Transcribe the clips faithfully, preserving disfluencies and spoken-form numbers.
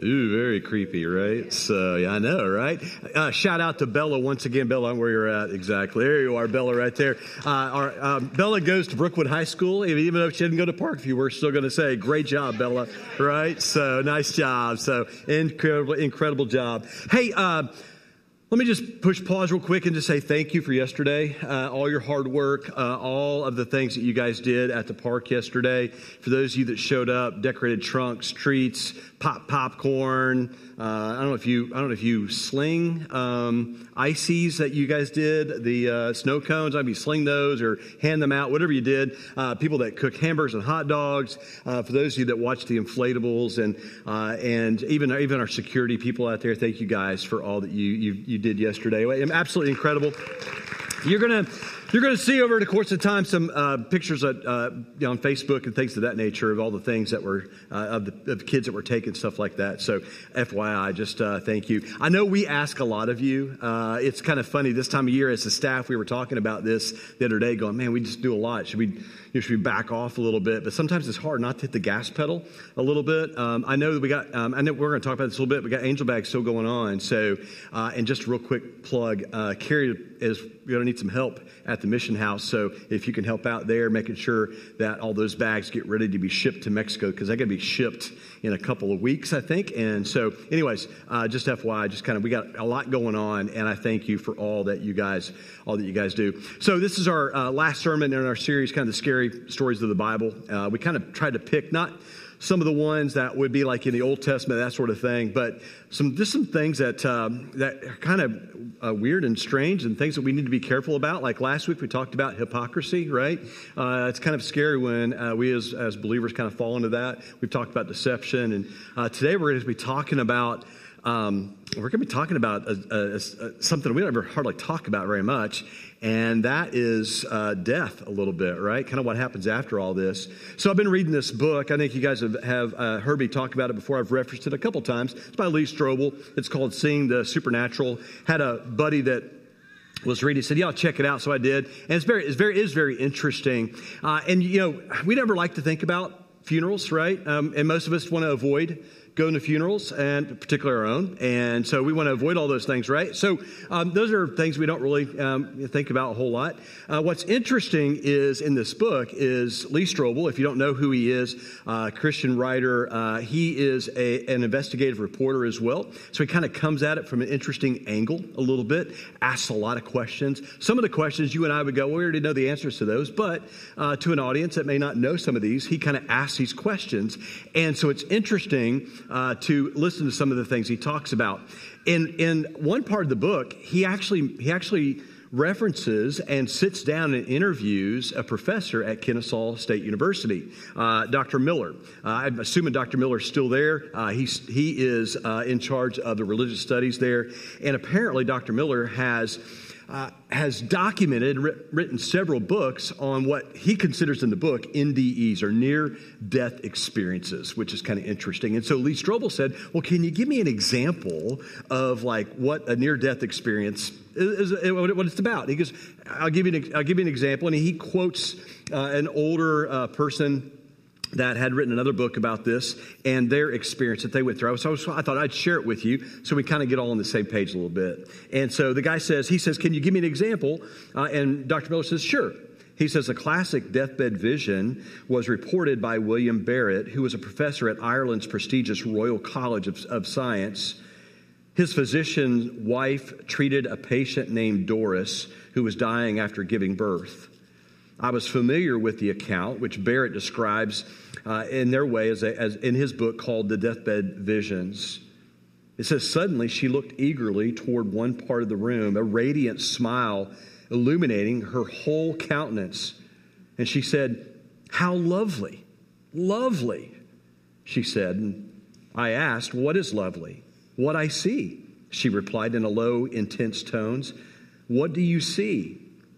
Ooh, very creepy, right? So, yeah, I know, right? Uh, shout out to Bella once again. Bella, I know where you're at. Exactly. There you are, Bella, right there. Uh, our, um, Bella goes to Brookwood High School. Even though she didn't go to Parkview, we're still going to say, great job, Bella, right? So, nice job. So, incredible, incredible job. Hey, uh, let me just push pause real quick and just say thank you for yesterday, uh, all your hard work, uh, all of the things that you guys did at the park yesterday. For those of you that showed up, decorated trunks, treats, pop popcorn. Uh, I don't know if you, I don't know if you sling um, ices that you guys did, the uh, snow cones. I'd be sling those or hand them out, whatever you did. Uh, people that cook hamburgers and hot dogs. Uh, for those of you that watch the inflatables and uh, and even even our security people out there, thank you guys for all that you you, you did yesterday. Absolutely incredible. You're gonna you're gonna see over the course of time some uh, pictures at, uh, you know, on Facebook and things of that nature of all the things that were uh, of, the, of the kids that were taking, stuff like that. So, F Y I, just uh, thank you. I know we ask a lot of you. Uh, it's kind of funny this time of year as a staff. We were talking about this the other day, going, man, we just do a lot. Should we you know, should we back off a little bit? But sometimes it's hard not to hit the gas pedal a little bit. Um, I know that we got. Um, I know we're going to talk about this a little bit. We got Angel Bags still going on. So, uh, and just a real quick plug. Uh, Carrie is we're going to need some help at the Mission House. So if you can help out there, making sure that all those bags get ready to be shipped to Mexico, because they're going to be shipped in a couple of weeks, I think. And so anyways, uh, just F Y I, just kind of, we got a lot going on, and I thank you for all that you guys, all that you guys do. So this is our uh, last sermon in our series, kind of the scary stories of the Bible. Uh, we kind of tried to pick, not some of the ones that would be like in the Old Testament, that sort of thing, but some just some things that um, that are kind of uh, weird and strange and things that we need to be careful about. Like last week we talked about hypocrisy, right? Uh, it's kind of scary when uh, we as, as believers kind of fall into that. We've talked about deception, and uh, today we're going to be talking about Um, we're going to be talking about a, a, a, something we don't ever hardly talk about very much, and that is uh, death a little bit, right? Kind of what happens after all this. So I've been reading this book. I think you guys have, have uh, heard me talk about it before. I've referenced it a couple times. It's by Lee Strobel. It's called Seeing the Supernatural. Had a buddy that was reading, said, yeah, I'll check it out. So I did. And it's very, it's very, is very interesting. Uh, and, you know, we never like to think about funerals, right? Um, and most of us want to avoid going to funerals, and particularly our own. And so we want to avoid all those things, right? So um, those are things we don't really um, think about a whole lot. Uh, what's interesting is in this book is Lee Strobel. If you don't know who he is, uh, Christian writer, uh, he is a, an investigative reporter as well. So he kind of comes at it from an interesting angle a little bit, asks a lot of questions. Some of the questions you and I would go, well, we already know the answers to those. But uh, to an audience that may not know some of these, he kind of asks these questions. And so it's interesting Uh, to listen to some of the things he talks about. In in one part of the book, he actually he actually references and sits down and interviews a professor at Kennesaw State University, uh, Doctor Miller. Uh, I'm assuming Doctor Miller is still there. Uh, he's, he is uh, in charge of the religious studies there. And apparently Doctor Miller has Uh, has documented and writ- written several books on what he considers in the book N D Es, or near-death experiences, which is kind of interesting. And so Lee Strobel said, well, can you give me an example of like what a near-death experience is, is what it's about? He goes, I'll give you an, I'll give you an example. And he quotes uh, an older uh, person that had written another book about this and their experience that they went through. So I thought I'd share it with you so we kind of get all on the same page a little bit. And so the guy says, he says, can you give me an example? Uh, and Doctor Miller says, sure. He says a classic deathbed vision was reported by William Barrett, who was a professor at Ireland's prestigious Royal College of, of Science. His physician wife treated a patient named Doris who was dying after giving birth. I was familiar with the account, which Barrett describes uh, in their way as, a, as in his book called The Deathbed Visions. It says, suddenly she looked eagerly toward one part of the room, a radiant smile illuminating her whole countenance. And she said, how lovely, lovely, she said. And I asked, what is lovely? What I see, she replied in a low, intense tones. What do you see?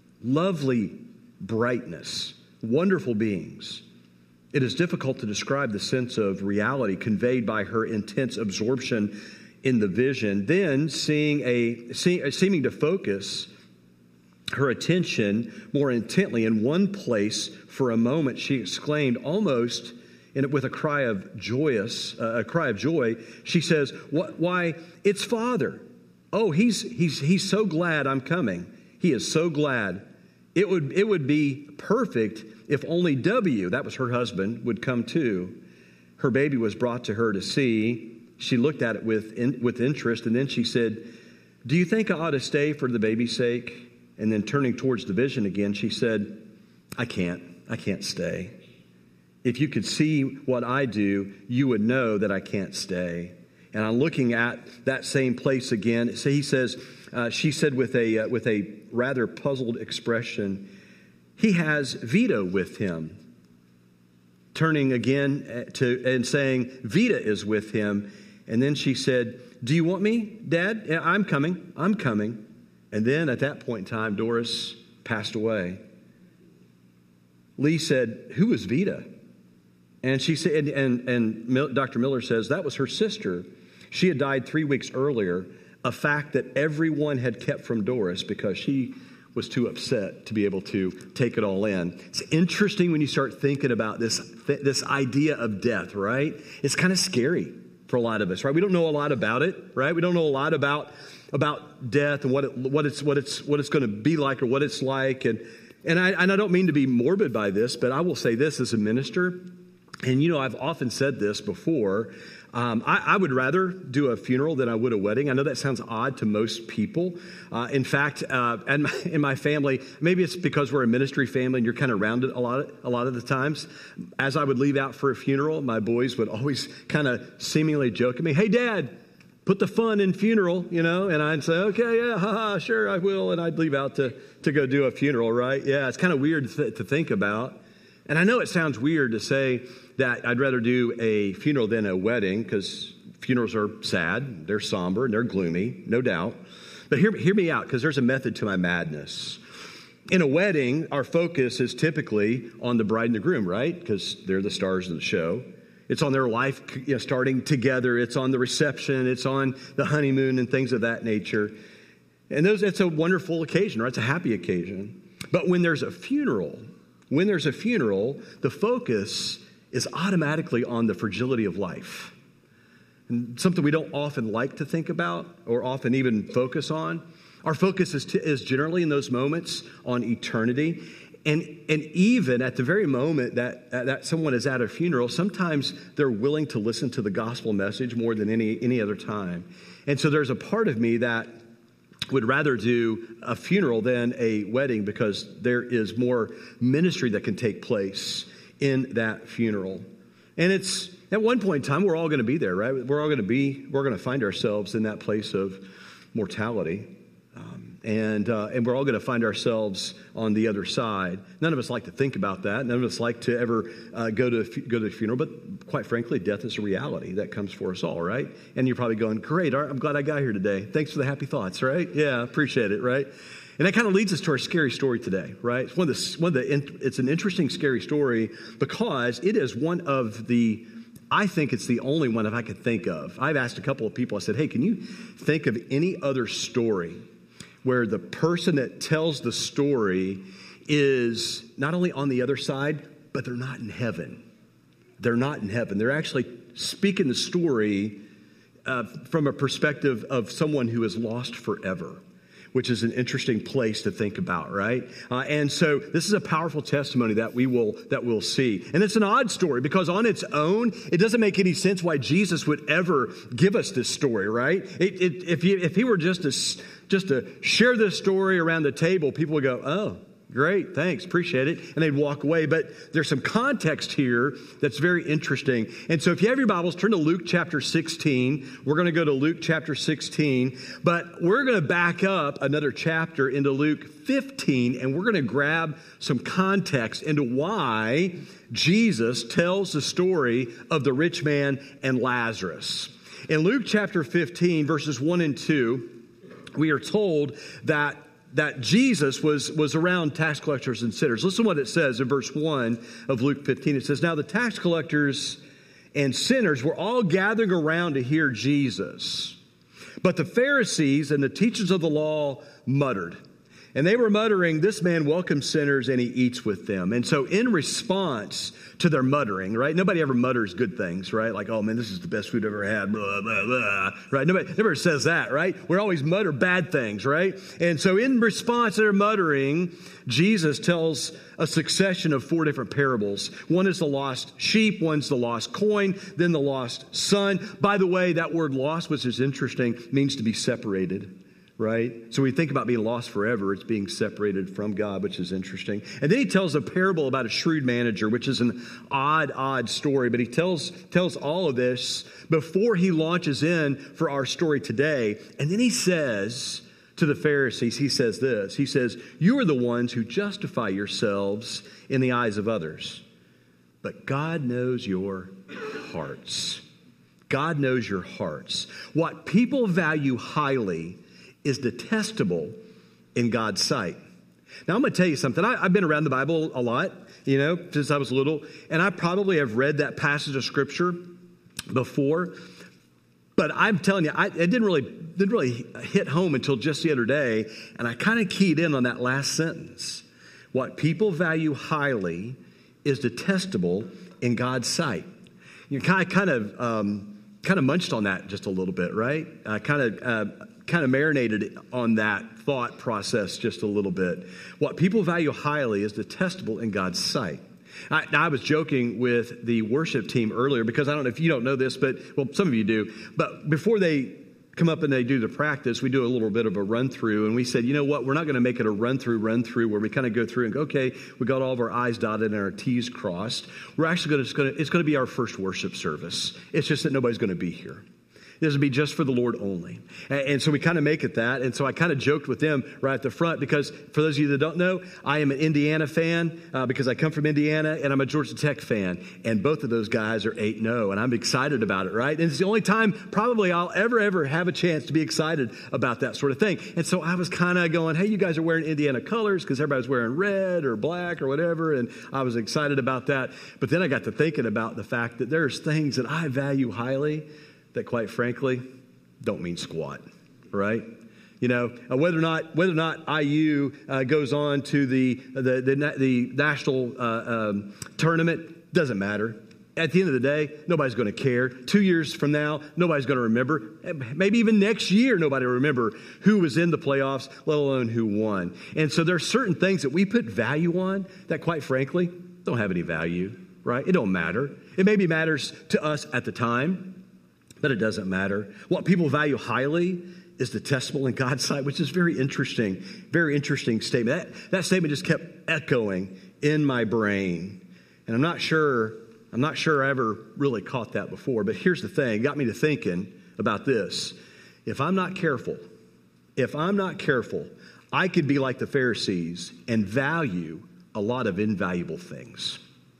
Lovely brightness, wonderful beings. It is difficult to describe the sense of reality conveyed by her intense absorption in the vision. Then, seeing a see, seeming to focus her attention more intently in one place for a moment, she exclaimed almost and with a cry of joyous, uh, a cry of joy, she says, "What? Why, it's Father. Oh, he's he's he's so glad I'm coming. He is so glad. It would it would be perfect if only W," that was her husband, "would come too." Her baby was brought to her to see. She looked at it with in, with interest, and then she said, "Do you think I ought to stay for the baby's sake?" And then turning towards the vision again, she said, I can't. I can't stay. If you could see what I do, you would know that I can't stay." And I'm looking at that same place again. So he says, uh, she said with a uh, with a rather puzzled expression, "He has Vita with him." Turning again to and saying, "Vita is with him." And then she said, "Do you want me, Dad? Yeah, I'm coming. I'm coming." And then at that point in time, Doris passed away. Lee said, "Who is Vita?" And she said, and, and, and Doctor Miller says that was her sister. She had died three weeks earlier, a fact that everyone had kept from Doris because she was too upset to be able to take it all in. It's interesting when you start thinking about this, th- this idea of death, right? It's kind of scary for a lot of us, right? We don't know a lot about it, right? We don't know a lot about about death and what it, what it's what it's what it's going to be like or what it's like. And and I and I don't mean to be morbid by this, but I will say this as a minister. And you know, I've often said this before. Um, I, I would rather do a funeral than I would a wedding. I know that sounds odd to most people. Uh, in fact, uh, and my, in my family, maybe it's because we're a ministry family and you're kind of around it a lot, a lot of the times. As I would leave out for a funeral, my boys would always kind of seemingly joke at me, "Hey, Dad, put the fun in funeral," you know, and I'd say, "Okay, yeah, haha, sure, I will." And I'd leave out to, to go do a funeral, right? Yeah, it's kind of weird th- to think about. And I know it sounds weird to say that I'd rather do a funeral than a wedding because funerals are sad, they're somber, and they're gloomy, no doubt. But hear, hear me out because there's a method to my madness. In a wedding, our focus is typically on the bride and the groom, right? Because they're the stars of the show. It's on their life, you know, starting together. It's on the reception. It's on the honeymoon and things of that nature. And those, it's a wonderful occasion, right? It's a happy occasion. But when there's a funeral, when there's a funeral, the focus is automatically on the fragility of life. And something we don't often like to think about or often even focus on. Our focus is, t- is generally in those moments on eternity. And and even at the very moment that, that someone is at a funeral, sometimes they're willing to listen to the gospel message more than any, any other time. And so there's a part of me that would rather do a funeral than a wedding because there is more ministry that can take place in that funeral. And it's at one point in time, we're all going to be there, right? We're all going to be, we're going to find ourselves in that place of mortality. Um, and uh, and we're all going to find ourselves on the other side. None of us like to think about that. None of us like to ever uh, go to go to the funeral. But quite frankly, death is a reality that comes for us all, right? And you're probably going, "Great, I'm glad I got here today. Thanks for the happy thoughts," right? Yeah, appreciate it, right? And that kind of leads us to our scary story today, right? It's one of the, one of the, it's an interesting, scary story because it is one of the, I think it's the only one that I could think of. I've asked a couple of people, I said, "Hey, can you think of any other story where the person that tells the story is not only on the other side, but they're not in heaven? They're not in heaven. They're actually speaking the story uh, from a perspective of someone who is lost forever," which is an interesting place to think about, right? Uh, and so this is a powerful testimony that we will that we'll see. And it's an odd story because on its own, it doesn't make any sense why Jesus would ever give us this story, right? It, it, if, he, if he were just to, just to share this story around the table, people would go, "Oh, great, thanks, appreciate it," and they'd walk away. But there's some context here that's very interesting. And so if you have your Bibles, turn to Luke chapter sixteen. We're going to go to Luke chapter sixteen, but we're going to back up another chapter into Luke fifteen, and we're going to grab some context into why Jesus tells the story of the rich man and Lazarus. In Luke chapter fifteen, verses one and two, we are told that that Jesus was, was around tax collectors and sinners. Listen to what it says in verse one of Luke fifteen. It says, "Now the tax collectors and sinners were all gathering around to hear Jesus. But the Pharisees and the teachers of the law muttered." And they were muttering, this man welcomes sinners and he eats with them. And so in response to their muttering, right? Nobody ever mutters good things, right? Like, oh man, this is the best food I've ever had, blah, blah, blah, right? Nobody never says that, right? We always mutter bad things, right? And so in response to their muttering, Jesus tells a succession of four different parables. One is the lost sheep, one's the lost coin, then the lost son. By the way, that word lost, which is interesting, means to be separated. Right? So we think about being lost forever. It's being separated from God, which is interesting. And then he tells a parable about a shrewd manager, which is an odd, odd story. But he tells, tells all of this before he launches in for our story today. And then he says to the Pharisees, he says this. He says, you are the ones who justify yourselves in the eyes of others. But God knows your hearts. God knows your hearts. What people value highly is detestable in God's sight. Now, I'm going to tell you something. I, I've been around the Bible a lot, you know, since I was little, and I probably have read that passage of Scripture before. But I'm telling you, I, it didn't really didn't really hit home until just the other day, and I kind of keyed in on that last sentence. What people value highly is detestable in God's sight. You kind of kind of um, kind of munched on that just a little bit, right? Uh, kind of. Uh, kind of marinated on that thought process just a little bit. What people value highly is detestable in God's sight. I, I was joking with the worship team earlier because I don't know if you don't know this, but, well, some of you do. But before they come up and they do the practice, we do a little bit of a run through. And we said, you know what, we're not going to make it a run through, run through where we kind of go through and go, okay, we got all of our I's dotted and our T's crossed. We're actually going to, it's going to be our first worship service. It's just that nobody's going to be here. This would be just for the Lord only. And, and so we kind of make it that. And so I kind of joked with them right at the front because for those of you that don't know, I am an Indiana fan uh, because I come from Indiana, and I'm a Georgia Tech fan. And both of those guys are eight and oh, and I'm excited about it, right? And it's the only time probably I'll ever, ever have a chance to be excited about that sort of thing. And so I was kind of going, hey, you guys are wearing Indiana colors because everybody's wearing red or black or whatever. And I was excited about that. But then I got to thinking about the fact that there's things that I value highly that, quite frankly, don't mean squat, right? You know, uh, whether or not whether or not I U uh, goes on to the the the, the national uh, um, tournament doesn't matter. At the end of the day, nobody's going to care. Two years from now, nobody's going to remember. Maybe even next year, nobody will remember who was in the playoffs, let alone who won. And so there are certain things that we put value on that, quite frankly, don't have any value, right? It don't matter. It maybe matters to us at the time, but it doesn't matter. What people value highly is detestable in God's sight, which is very interesting, very interesting statement. That, that statement just kept echoing in my brain. And I'm not sure, I'm not sure I ever really caught that before, but here's the thing. It got me to thinking about this. If I'm not careful, if I'm not careful, I could be like the Pharisees and value a lot of invaluable things.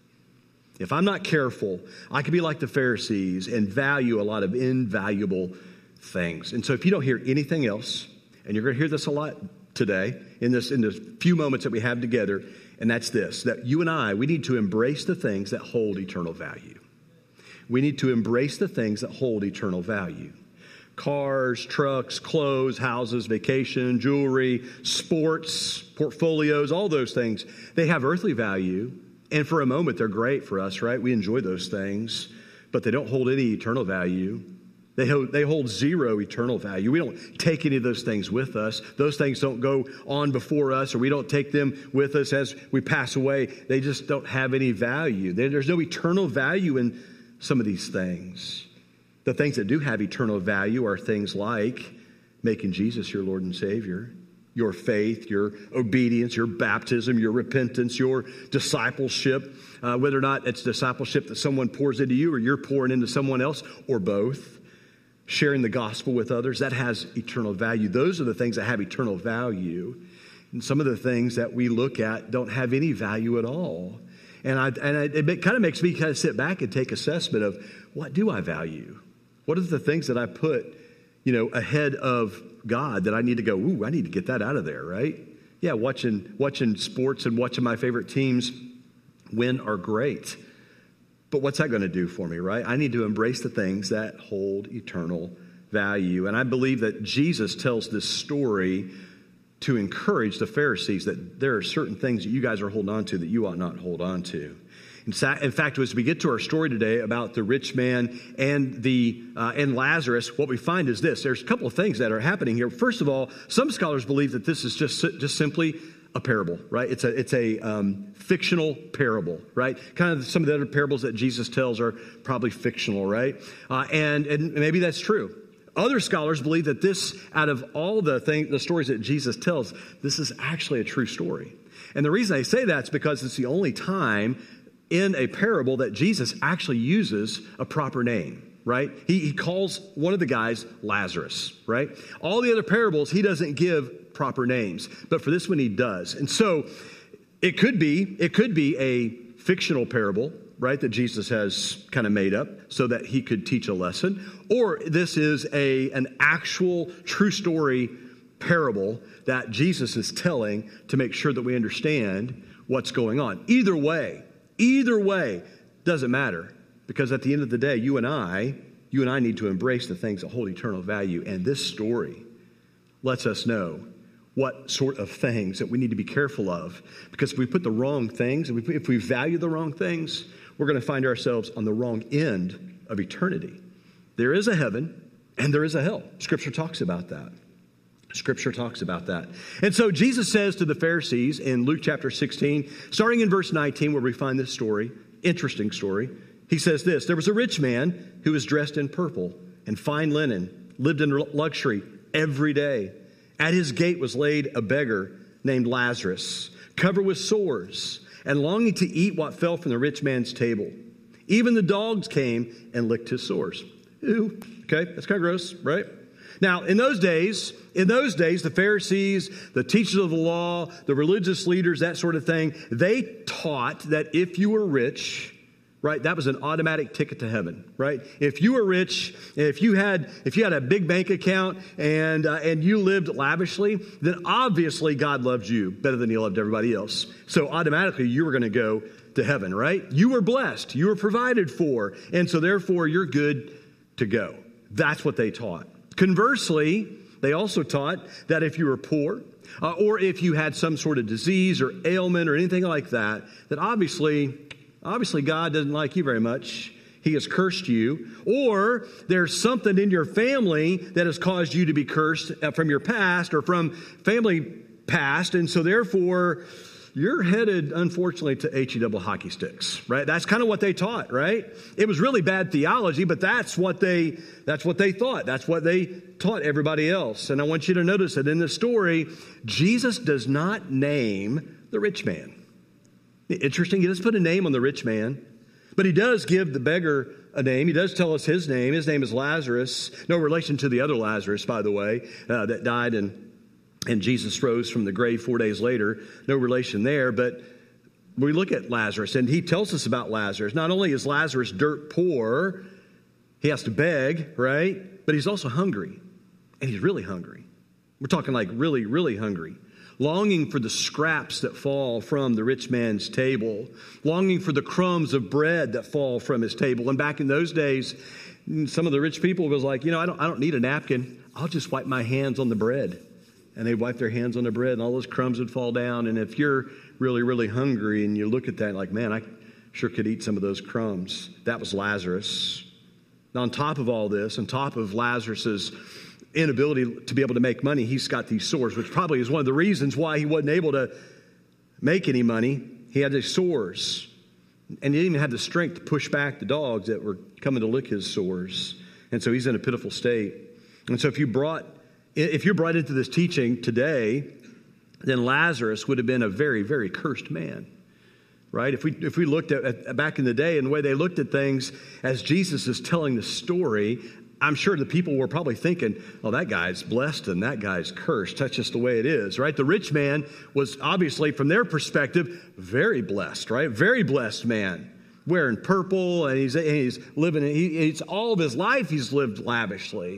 If I'm not careful, I could be like the Pharisees and value a lot of invaluable things. And so if you don't hear anything else, and you're going to hear this a lot today in this in the few moments that we have together, and that's this, that you and I, we need to embrace the things that hold eternal value. We need to embrace the things that hold eternal value. Cars, trucks, clothes, houses, vacation, jewelry, sports, portfolios, all those things, they have earthly value. And for a moment, they're great for us, right? We enjoy those things, but they don't hold any eternal value. They hold, they hold zero eternal value. We don't take any of those things with us. Those things don't go on before us, or we don't take them with us as we pass away. They just don't have any value. There's no eternal value in some of these things. The things that do have eternal value are things like making Jesus your Lord and Savior, your faith, your obedience, your baptism, your repentance, your discipleship, uh, whether or not it's discipleship that someone pours into you or you're pouring into someone else, or both. Sharing the gospel with others, that has eternal value. Those are the things that have eternal value. And some of the things that we look at don't have any value at all. And, I, and I, it kind of makes me kind of sit back and take assessment of, what do I value? What are the things that I put, you know, ahead of God that I need to go, ooh, I need to get that out of there, right? Yeah, watching watching sports and watching my favorite teams win are great. But what's that going to do for me, right? I need to embrace the things that hold eternal value. And I believe that Jesus tells this story to encourage the Pharisees that there are certain things that you guys are holding on to that you ought not hold on to. In fact, as we get to our story today about the rich man and the uh, and Lazarus, what we find is this. There's a couple of things that are happening here. First of all, some scholars believe that this is just just simply a parable, right? It's a it's a um, fictional parable, right? Kind of some of the other parables that Jesus tells are probably fictional, right? Uh, and and maybe that's true. Other scholars believe that this, out of all the thing, the stories that Jesus tells, this is actually a true story. And the reason I say that is because it's the only time in a parable that Jesus actually uses a proper name, right? He, he calls one of the guys Lazarus, right? All the other parables, he doesn't give proper names, but for this one he does. And so it could be, it could be a fictional parable, right, that Jesus has kind of made up so that he could teach a lesson, or this is a an actual true story parable that Jesus is telling to make sure that we understand what's going on. Either way, Either way, doesn't matter, because at the end of the day, you and I, you and I need to embrace the things that hold eternal value. And this story lets us know what sort of things that we need to be careful of. Because if we put the wrong things, if we, if we value the wrong things, we're going to find ourselves on the wrong end of eternity. There is a heaven and there is a hell. Scripture talks about that. Scripture talks about that. And so Jesus says to the Pharisees in Luke chapter sixteen, starting in verse nineteen, where we find this story, interesting story. He says this: there was a rich man who was dressed in purple and fine linen, lived in luxury every day. At his gate was laid a beggar named Lazarus, covered with sores and longing to eat what fell from the rich man's table. Even the dogs came and licked his sores. Ooh, okay, that's kind of gross, right? Now, in those days, in those days, the Pharisees, the teachers of the law, the religious leaders, that sort of thing, they taught that if you were rich, right, that was an automatic ticket to heaven, right? If you were rich, if you had if you had a big bank account and uh, and you lived lavishly, then obviously God loved you better than He loved everybody else. So automatically you were going to go to heaven, right? You were blessed, you were provided for, and so therefore you're good to go. That's what they taught. Conversely, they also taught that if you were poor, uh, or if you had some sort of disease or ailment or anything like that, that obviously, obviously God doesn't like you very much. He has cursed you. Or there's something in your family that has caused you to be cursed from your past or from family past, and so therefore you're headed, unfortunately, to H E double hockey sticks, right? That's kind of what they taught, right? It was really bad theology, but that's what they that's what they thought. That's what they taught everybody else. And I want you to notice that in this story, Jesus does not name the rich man. Interesting, he doesn't put a name on the rich man, but he does give the beggar a name. He does tell us his name. His name is Lazarus. No relation to the other Lazarus, by the way, uh, that died and And Jesus rose from the grave four days later. No relation there, but we look at Lazarus, and he tells us about Lazarus. Not only is Lazarus dirt poor, he has to beg, right? But he's also hungry, and he's really hungry. We're talking like really, really hungry. Longing for the scraps that fall from the rich man's table. Longing for the crumbs of bread that fall from his table. And back in those days, some of the rich people was like, you know, I don't, I don't need a napkin. I'll just wipe my hands on the bread. And they'd wipe their hands on the bread, and all those crumbs would fall down. And if you're really, really hungry and you look at that like, man, I sure could eat some of those crumbs. That was Lazarus. Now, on top of all this, on top of Lazarus's inability to be able to make money, he's got these sores, which probably is one of the reasons why he wasn't able to make any money. He had these sores, and he didn't even have the strength to push back the dogs that were coming to lick his sores. And so he's in a pitiful state. And so if you brought If you're brought into this teaching today, then Lazarus would have been a very, very cursed man, right? If we if we looked at, at back in the day and the way they looked at things as Jesus is telling the story, I'm sure the people were probably thinking, oh, that guy's blessed and that guy's cursed. That's just the way it is, right? The rich man was obviously, from their perspective, very blessed, right? Very blessed man, wearing purple, and he's, and he's living, he, he's all of his life he's lived lavishly.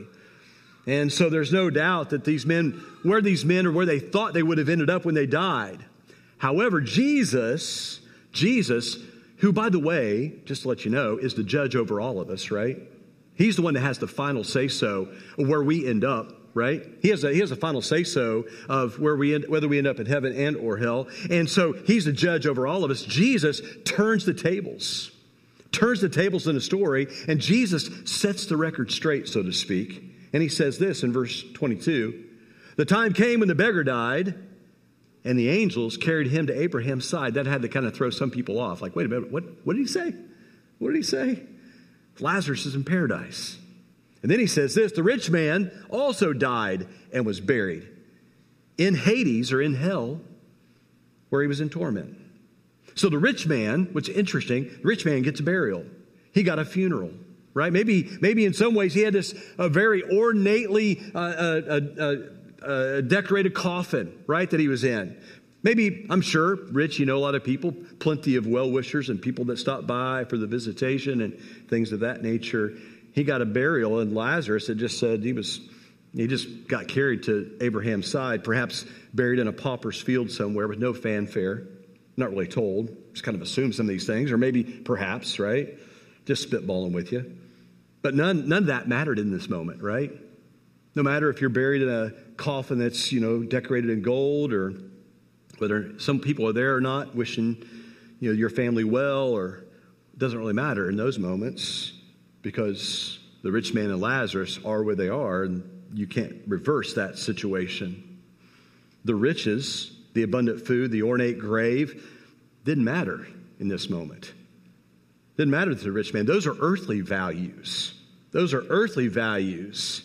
And so there's no doubt that these men, where these men or where they thought they would have ended up when they died. However, Jesus, Jesus, who, by the way, just to let you know, is the judge over all of us, right? He's the one that has the final say-so of where we end up right? He has a, he has a final say-so of where we end, whether we end up in heaven and or hell. And so he's the judge over all of us. Jesus turns the tables, turns the tables in the story, and Jesus sets the record straight, so to speak. And he says this in verse twenty-two, the time came when the beggar died, and the angels carried him to Abraham's side. That had to kind of throw some people off. Like, wait a minute, what, what did he say? What did he say? Lazarus is in paradise. And then he says this, the rich man also died and was buried in Hades, or in hell, where he was in torment. So the rich man, which is interesting, the rich man gets a burial. He got a funeral, right? Maybe maybe in some ways he had this uh, very ornately uh, uh, uh, uh, decorated coffin, right, that he was in. Maybe, I'm sure, Rich, you know a lot of people, plenty of well-wishers and people that stop by for the visitation and things of that nature. He got a burial, and Lazarus had just said he was, he just got carried to Abraham's side, perhaps buried in a pauper's field somewhere with no fanfare. Not really told. Just kind of assume some of these things, or maybe, perhaps, right? Just spitballing with you. But none, none of that mattered in this moment, right? No matter if you're buried in a coffin that's, you know, decorated in gold, or whether some people are there or not, wishing, you know, your family well, or it doesn't really matter in those moments, because the rich man and Lazarus are where they are, and you can't reverse that situation. The riches, the abundant food, the ornate grave, didn't matter in this moment. Didn't matter to the rich man. Those are earthly values. Those are earthly values.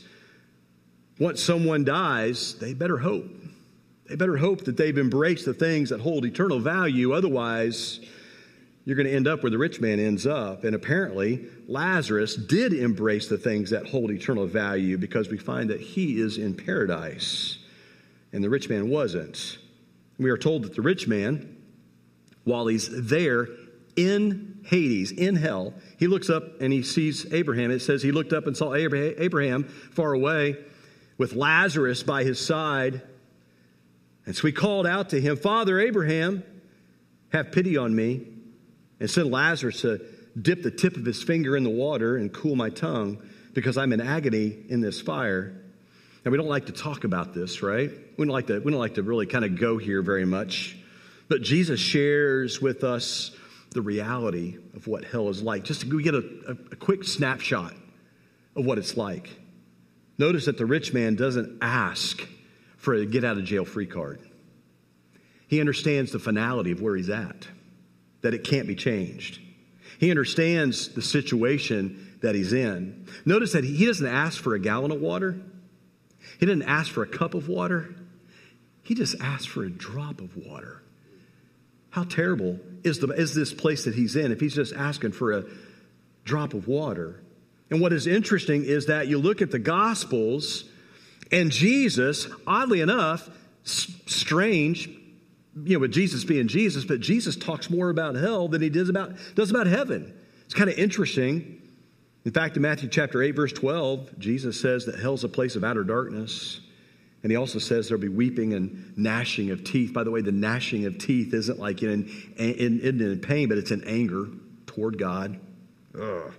Once someone dies, they better hope. They better hope that they've embraced the things that hold eternal value. Otherwise, you're going to end up where the rich man ends up. And apparently, Lazarus did embrace the things that hold eternal value, because we find that he is in paradise and the rich man wasn't. We are told that the rich man, while he's there in Hades, in hell, he looks up and he sees Abraham. It says he looked up and saw Abraham far away with Lazarus by his side. And so he called out to him, Father Abraham, have pity on me, and send Lazarus to dip the tip of his finger in the water and cool my tongue, because I'm in agony in this fire. And we don't like to talk about this, right? We don't like to, we don't like to really kind of go here very much. But Jesus shares with us the reality of what hell is like. Just to get a, a, a quick snapshot of what it's like. Notice that the rich man doesn't ask for a get-out-of-jail-free card. He understands the finality of where he's at, that it can't be changed. He understands the situation that he's in. Notice that he doesn't ask for a gallon of water. He didn't ask for a cup of water. He just asked for a drop of water. How terrible is, the, is this place that he's in if he's just asking for a drop of water? And what is interesting is that you look at the Gospels, and Jesus, oddly enough, s- strange, you know, with Jesus being Jesus, but Jesus talks more about hell than he does about, does about heaven. It's kind of interesting. In fact, in Matthew chapter eight, verse twelve, Jesus says that hell's a place of outer darkness. And he also says there'll be weeping and gnashing of teeth. By the way, the gnashing of teeth isn't like in, in, in, in pain, but it's in anger toward God. Ugh.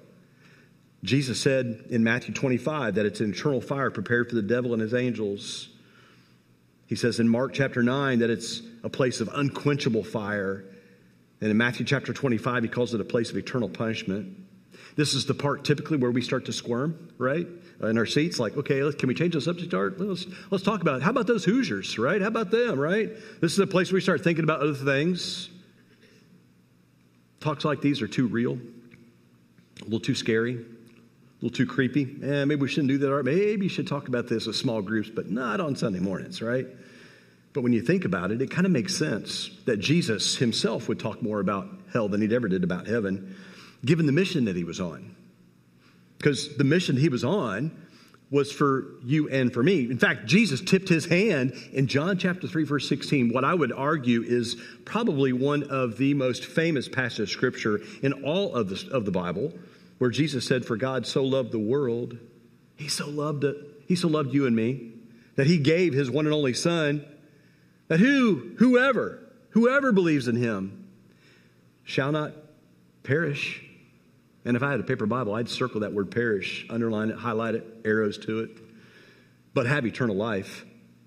Jesus said in Matthew twenty-five that it's an eternal fire prepared for the devil and his angels. He says in Mark chapter nine that it's a place of unquenchable fire. And in Matthew chapter twenty-five, he calls it a place of eternal punishment. This is the part typically where we start to squirm, right? In our seats, like, okay, let's, can we change the subject, Art? Let's, let's talk about it. How about those Hoosiers, right? How about them, right? This is a place where we start thinking about other things. Talks like these are too real, a little too scary, a little too creepy. Eh, maybe we shouldn't do that, Art. Maybe you should talk about this with small groups, but not on Sunday mornings, right? But when you think about it, it kind of makes sense that Jesus himself would talk more about hell than he'd ever did about heaven, given the mission that he was on. Because the mission he was on was for you and for me. In fact, Jesus tipped his hand in John chapter three, verse sixteen. What I would argue is probably one of the most famous passages of Scripture in all of the, of the Bible, where Jesus said, for God so loved the world, he so loved it, he so loved you and me, that he gave his one and only Son, that who, whoever, whoever believes in him shall not perish. And if I had a paper Bible, I'd circle that word perish, underline it, highlight it, arrows to it. but have eternal life.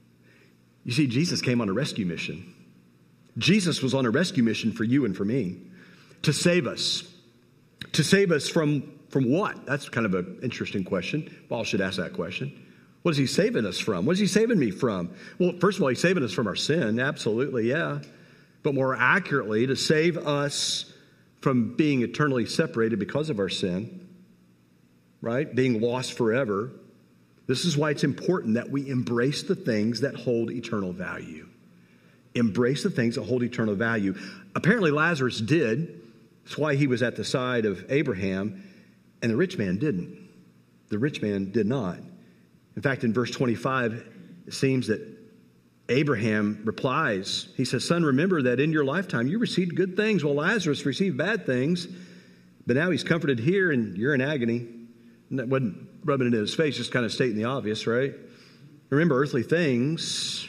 You see, Jesus came on a rescue mission. Jesus was on a rescue mission for you and for me, to save us. To save us from, from what? That's kind of an interesting question. Paul should ask that question. What is he saving us from? What is he saving me from? Well, first of all, he's saving us from our sin. Absolutely, yeah. But more accurately, to save us from being eternally separated because of our sin, right? Being lost forever. This is why it's important that we embrace the things that hold eternal value. Embrace the things that hold eternal value. Apparently, Lazarus did. That's why he was at the side of Abraham, and the rich man didn't. The rich man did not. In fact, in verse twenty-five, it seems that Abraham replies. He says, son, remember that in your lifetime you received good things while Lazarus received bad things. But now he's comforted here and you're in agony. And that wasn't rubbing it in his face, just kind of stating the obvious, right? Remember, earthly things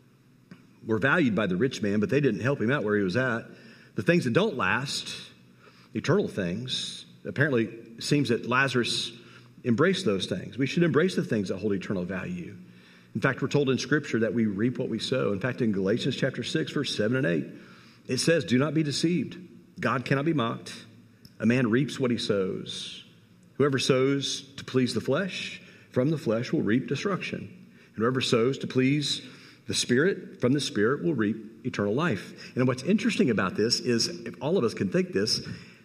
were valued by the rich man, but they didn't help him out where he was at. The things that don't last, eternal things, apparently it seems that Lazarus embraced those things. We should embrace the things that hold eternal value. In fact, we're told in Scripture that we reap what we sow. In fact, in Galatians chapter six, verse seven and eight, it says, do not be deceived. God cannot be mocked. A man reaps what he sows. Whoever sows to please the flesh, from the flesh will reap destruction. And whoever sows to please the Spirit, from the Spirit will reap eternal life. And what's interesting about this is, if all of us can think this,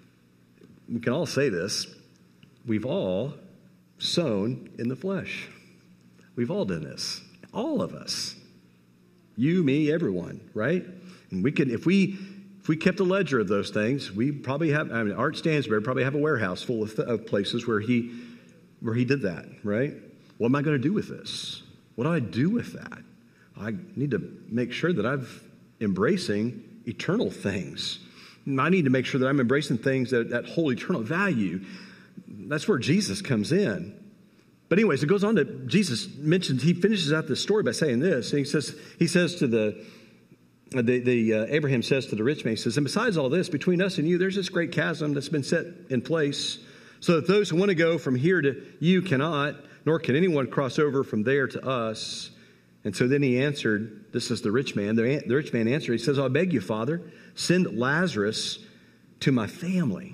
we can all say this, we've all sown in the flesh. We've all done this. All of us. You, me, everyone, right? And we can, if we if we kept a ledger of those things, we probably have, I mean, Art Stansberry probably have a warehouse full of, th- of places where he where he did that, right? What am I going to do with this? What do I do with that? I need to make sure that I'm embracing eternal things. I need to make sure that I'm embracing things that, that hold eternal value. That's where Jesus comes in. But anyways, it goes on to, Jesus mentions, he finishes out this story by saying this. And he says, he says to the, the, the uh, Abraham says to the rich man, he says, and besides all this, between us and you, there's this great chasm that's been set in place so that those who want to go from here to you cannot, nor can anyone cross over from there to us. And so then he answered, this is the rich man. The, the rich man answered, he says, I beg you, Father, send Lazarus to my family.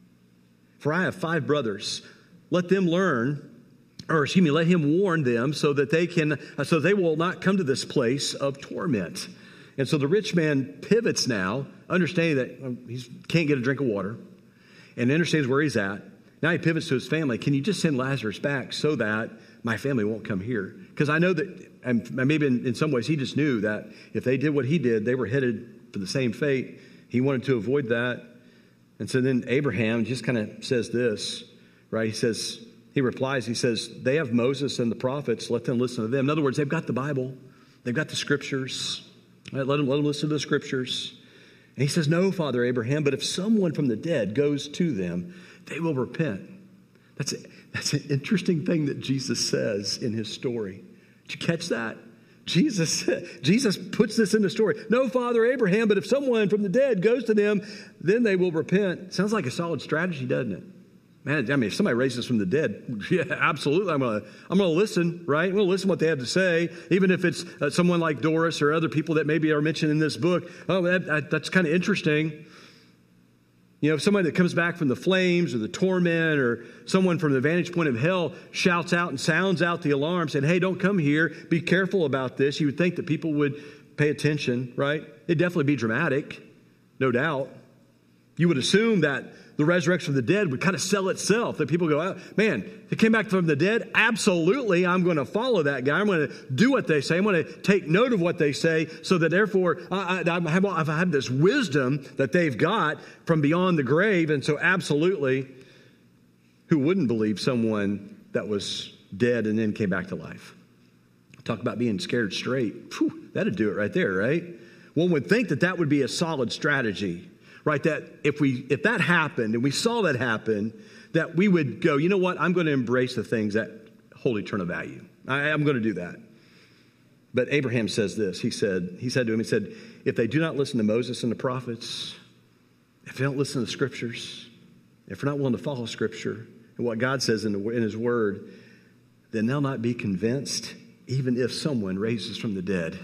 For I have five brothers. Let them learn, or excuse me, let him warn them so that they can, so they will not come to this place of torment. And so the rich man pivots now, understanding that he can't get a drink of water, and understands where he's at. Now he pivots to his family. Can you just send Lazarus back so that my family won't come here? Because I know that, and maybe in, in some ways he just knew that if they did what he did, they were headed for the same fate. He wanted to avoid that. And so then Abraham just kind of says this, right? He says, he replies, he says, they have Moses and the prophets. Let them listen to them. In other words, they've got the Bible. They've got the scriptures. Right? Let them, let them listen to the scriptures. And he says, no, Father Abraham, but if someone from the dead goes to them, they will repent. That's, a, that's an interesting thing that Jesus says in his story. Did you catch that? Jesus, Jesus puts this in the story. No, Father Abraham, but if someone from the dead goes to them, then they will repent. Sounds like a solid strategy, doesn't it? Man, I mean, if somebody raises from the dead, yeah, absolutely, I'm going to I'm going to listen, right? I'm going to listen to what they have to say, even if it's uh, someone like Doris or other people that maybe are mentioned in this book. Oh, that, that, that's kind of interesting. You know, if somebody that comes back from the flames or the torment or someone from the vantage point of hell shouts out and sounds out the alarm saying, hey, don't come here. Be careful about this. You would think that people would pay attention, right? It'd definitely be dramatic, no doubt. You would assume that the resurrection of the dead would kind of sell itself, that people go, oh, man, they came back from the dead. Absolutely, I'm going to follow that guy. I'm going to do what they say. I'm going to take note of what they say so that therefore I, I, I, have, I have this wisdom that they've got from beyond the grave. And so absolutely, who wouldn't believe someone that was dead and then came back to life? Talk about being scared straight. Whew, that'd do it right there, right? One would think that that would be a solid strategy. Right, that if we if that happened and we saw that happen, that we would go, you know what, I'm going to embrace the things that hold eternal value. I, I'm going to do that. But Abraham says this. He said, he said to him, he said, if they do not listen to Moses and the prophets, if they don't listen to the scriptures, if they're not willing to follow scripture and what God says in, the, in his word, then they'll not be convinced even if someone raises from the dead.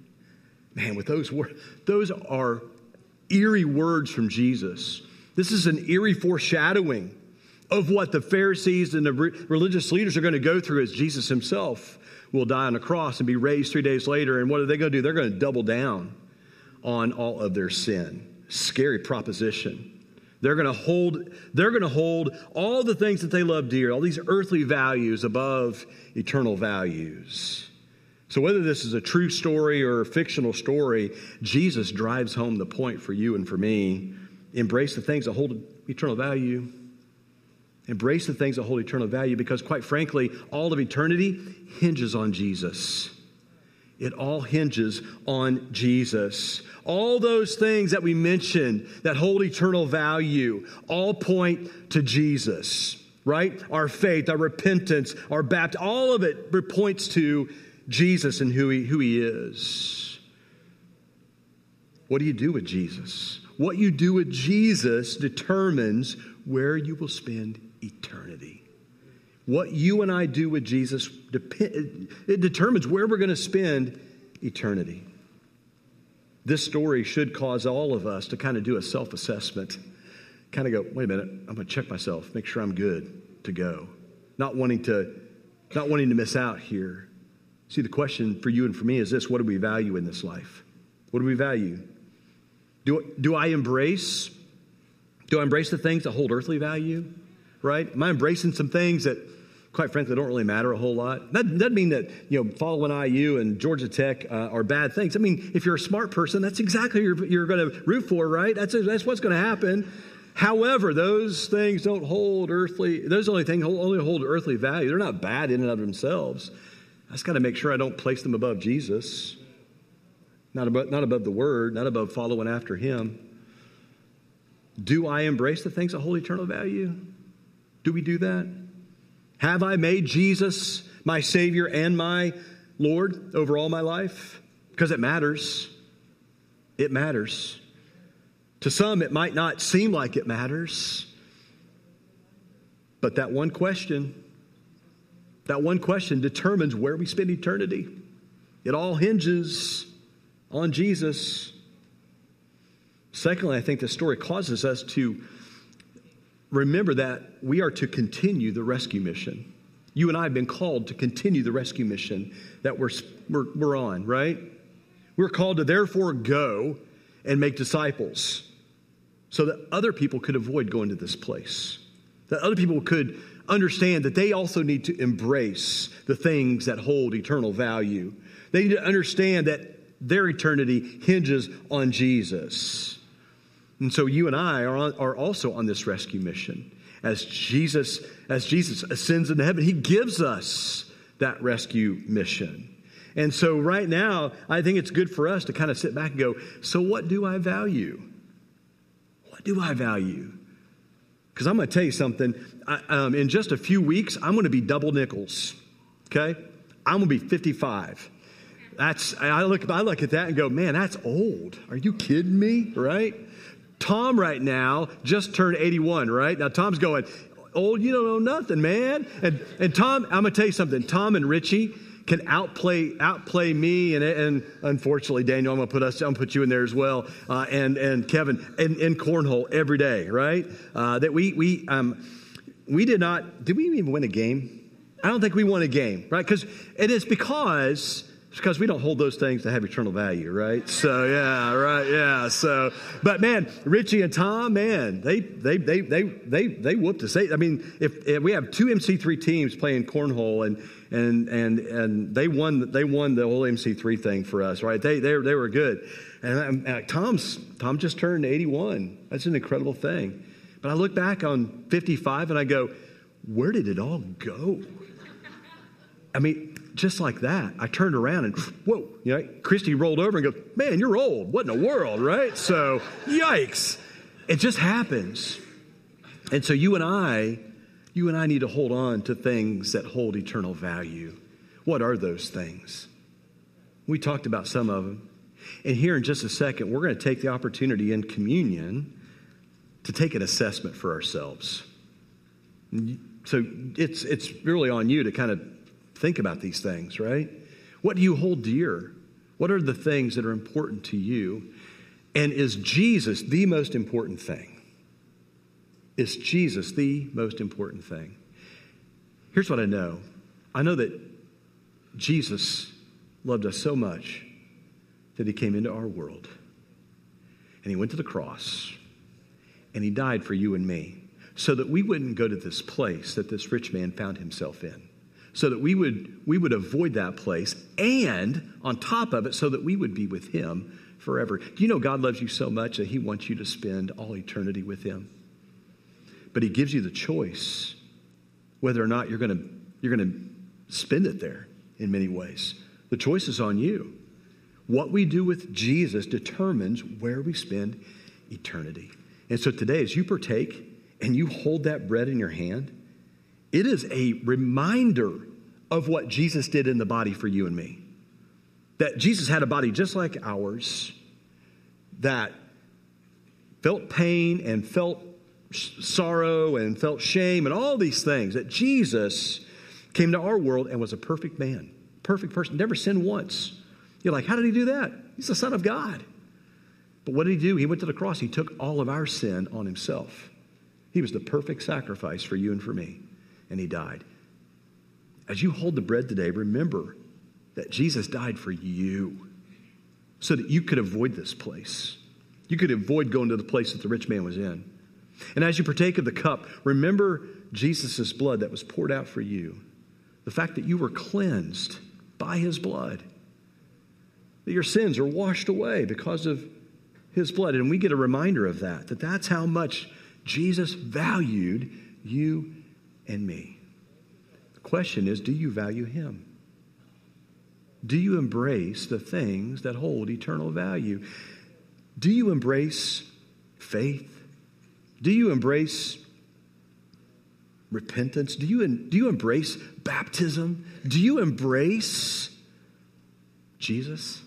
Man, with those words, those are eerie words from Jesus. This is an eerie foreshadowing of what the Pharisees and the re- religious leaders are going to go through as Jesus himself will die on a cross and be raised three days later. And what are they going to do? They're going to double down on all of their sin. Scary proposition. They're going to hold, they're going to hold all the things that they love dear, all these earthly values above eternal values. So whether this is a true story or a fictional story, Jesus drives home the point for you and for me. Embrace the things that hold eternal value. Embrace the things that hold eternal value, because quite frankly, all of eternity hinges on Jesus. It all hinges on Jesus. All those things that we mentioned that hold eternal value all point to Jesus, right? Our faith, our repentance, our baptism, all of it points to Jesus and who he, who he is. What do you do with Jesus? What you do with Jesus determines where you will spend eternity. What you and I do with Jesus, it determines where we're going to spend eternity. This story should cause all of us to kind of do a self-assessment. Kind of go, wait a minute, I'm going to check myself, make sure I'm good to go. Not wanting to, not wanting to miss out here. See, the question for you and for me is this: what do we value in this life? What do we value? Do, do I embrace, do I embrace the things that hold earthly value? Right? Am I embracing some things that, quite frankly, don't really matter a whole lot? That doesn't mean that, you know, following I U and Georgia Tech uh, are bad things. I mean, if you're a smart person, that's exactly what you're, you're going to root for, right? That's, that's what's going to happen. However, those things don't hold earthly, those only things only hold earthly value. They're not bad in and of themselves. I just got to make sure I don't place them above Jesus. Not above, not above the Word, not above following after Him. Do I embrace the things that hold eternal value? Do we do that? Have I made Jesus my Savior and my Lord over all my life? Because it matters. It matters. To some, it might not seem like it matters. But that one question, that one question determines where we spend eternity. It all hinges on Jesus. Secondly, I think the story causes us to remember that we are to continue the rescue mission. You and I have been called to continue the rescue mission that we're, we're, we're on, right? We're called to therefore go and make disciples so that other people could avoid going to this place. That other people could understand that they also need to embrace the things that hold eternal value. They need to understand that their eternity hinges on Jesus. And so you and I are, on, are also on this rescue mission. As Jesus, as Jesus ascends into heaven, He gives us that rescue mission. And so right now, I think it's good for us to kind of sit back and go, so what do I value? What do I value? Because I'm going to tell you something. I, um, in just a few weeks, I'm going to be double nickels. Okay? I'm going to be fifty-five. That's I look I look at that and go, man, that's old. Are you kidding me? Right? Tom right now just turned eighty-one, right? Now Tom's going, old, you don't know nothing, man. And and Tom, I'm gonna tell you something. Tom and Richie can outplay outplay me, and and unfortunately, Daniel, I'm gonna put us, I'm gonna put you in there as well, uh, and and Kevin in, in cornhole every day, right? Uh, that we we um we did not did we even win a game? I don't think we won a game, right? Because it is because. It's because we don't hold those things that have eternal value, right? So, yeah, right, yeah. So, but man, Richie and Tom, man, they they they they they they whooped us. They, I mean, if, if we have two M C three teams playing cornhole, and and and and they won they won the whole M C three thing for us, right? They they they were good. And, and Tom's Tom just turned eighty-one. That's an incredible thing. But I look back on fifty-five and I go, where did it all go? I mean, just like that, I turned around and, whoa, you know, Christy rolled over and goes, man, you're old. What in the world, right? So, yikes. It just happens. And so you and I, you and I need to hold on to things that hold eternal value. What are those things? We talked about some of them. And here in just a second, we're going to take the opportunity in communion to take an assessment for ourselves. So it's it's really on you to kind of think about these things, right? What do you hold dear? What are the things that are important to you? And is Jesus the most important thing? Is Jesus the most important thing? Here's what I know. I know that Jesus loved us so much that he came into our world. And he went to the cross. And he died for you and me. So that we wouldn't go to this place that this rich man found himself in. So that we would, we would avoid that place. And on top of it, so that we would be with him forever. Do you know God loves you so much that he wants you to spend all eternity with him? But he gives you the choice whether or not you're going to you're going to spend it there in many ways. The choice is on you. What we do with Jesus determines where we spend eternity. And so today, as you partake and you hold that bread in your hand, it is a reminder of what Jesus did in the body for you and me. That Jesus had a body just like ours that felt pain and felt sorrow and felt shame and all these things. That Jesus came to our world and was a perfect man, perfect person, never sinned once. You're like, how did he do that? He's the Son of God. But what did he do? He went to the cross. He took all of our sin on himself. He was the perfect sacrifice for you and for me. And he died. As you hold the bread today, remember that Jesus died for you so that you could avoid this place. You could avoid going to the place that the rich man was in. And as you partake of the cup, remember Jesus' blood that was poured out for you. The fact that you were cleansed by his blood. That your sins are washed away because of his blood. And we get a reminder of that. That that's how much Jesus valued you and me. The question is, do you value him? Do you embrace the things that hold eternal value? Do you embrace faith? Do you embrace repentance? Do you, do you embrace baptism? Do you embrace Jesus?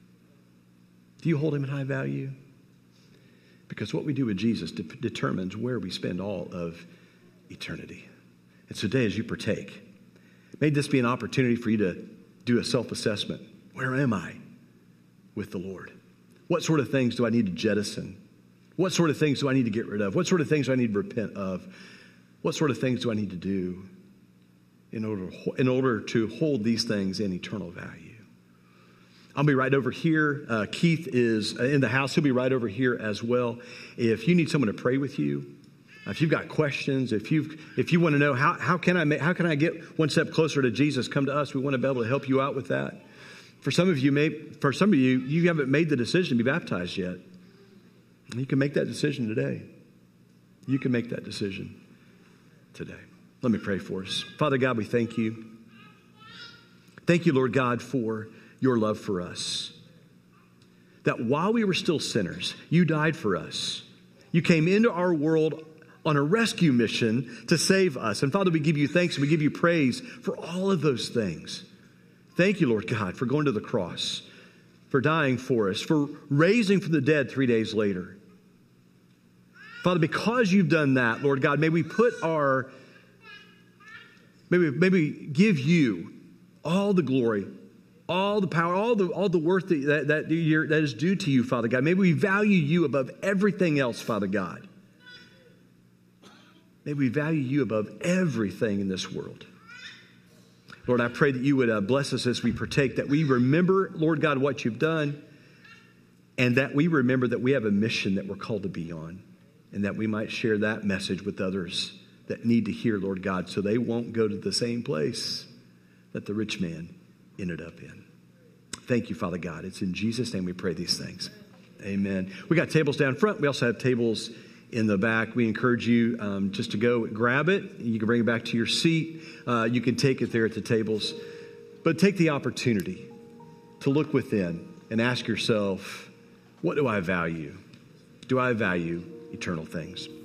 Do you hold him in high value? Because what we do with Jesus de- determines where we spend all of eternity. And so today, as you partake, may this be an opportunity for you to do a self-assessment. Where am I with the Lord? What sort of things do I need to jettison? What sort of things do I need to get rid of? What sort of things do I need to repent of? What sort of things do I need to do in order, in order to hold these things in eternal value? I'll be right over here. Uh, Keith is in the house. He'll be right over here as well. If you need someone to pray with you, if you've got questions, if you if you want to know how how can I make, how can I get one step closer to Jesus, come to us. We want to be able to help you out with that. For some of you, may for some of you, you haven't made the decision to be baptized yet. You can make that decision today. You can make that decision today. Let me pray for us. Father God, we thank you. Thank you, Lord God, for your love for us. That while we were still sinners, you died for us. You came into our world on a rescue mission to save us. And Father, we give you thanks and we give you praise for all of those things. Thank you, Lord God, for going to the cross, for dying for us, for raising from the dead three days later. Father, because you've done that, Lord God, may we put our, may we, may we give you all the glory, all the power, all the all the worth that, that, that, you're, that is due to you, Father God. May we value you above everything else, Father God. May we value you above everything in this world. Lord, I pray that you would uh, bless us as we partake, that we remember, Lord God, what you've done, and that we remember that we have a mission that we're called to be on, and that we might share that message with others that need to hear, Lord God, so they won't go to the same place that the rich man ended up in. Thank you, Father God. It's in Jesus' name we pray these things. Amen. We got tables down front. We also have tables in the back. We encourage you um, just to go grab it. You can bring it back to your seat. Uh, you can take it there at the tables. But take the opportunity to look within and ask yourself, what do I value? Do I value eternal things?